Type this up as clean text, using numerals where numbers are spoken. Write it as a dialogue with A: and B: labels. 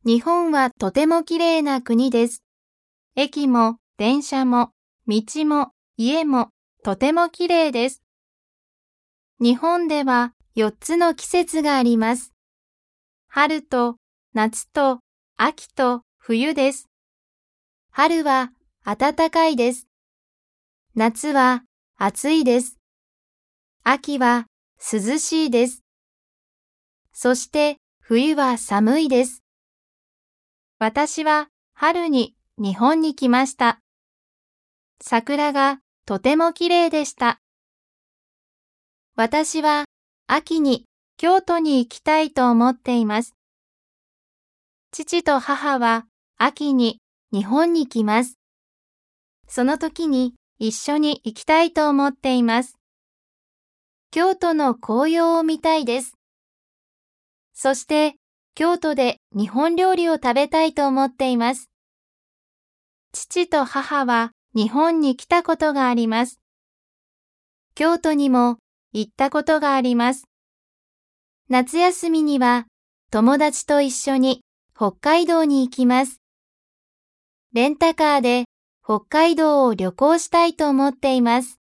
A: 日本はとてもきれいな国です。駅も電車も道も家もとてもきれいです。日本では4つの季節があります。春と夏と秋と冬です。春は暖かいです。夏は暑いです。秋は涼しいです。そして冬は寒いです。私は春に日本に来ました。桜がとてもきれいでした。私は秋に京都に行きたいと思っています。父と母は秋に日本に来ます。その時に一緒に行きたいと思っています。京都の紅葉を見たいです。そして京都で日本料理を食べたいと思っています。父と母は日本に来たことがあります。京都にも行ったことがあります。夏休みには友達と一緒に北海道に行きます。レンタカーで北海道を旅行したいと思っています。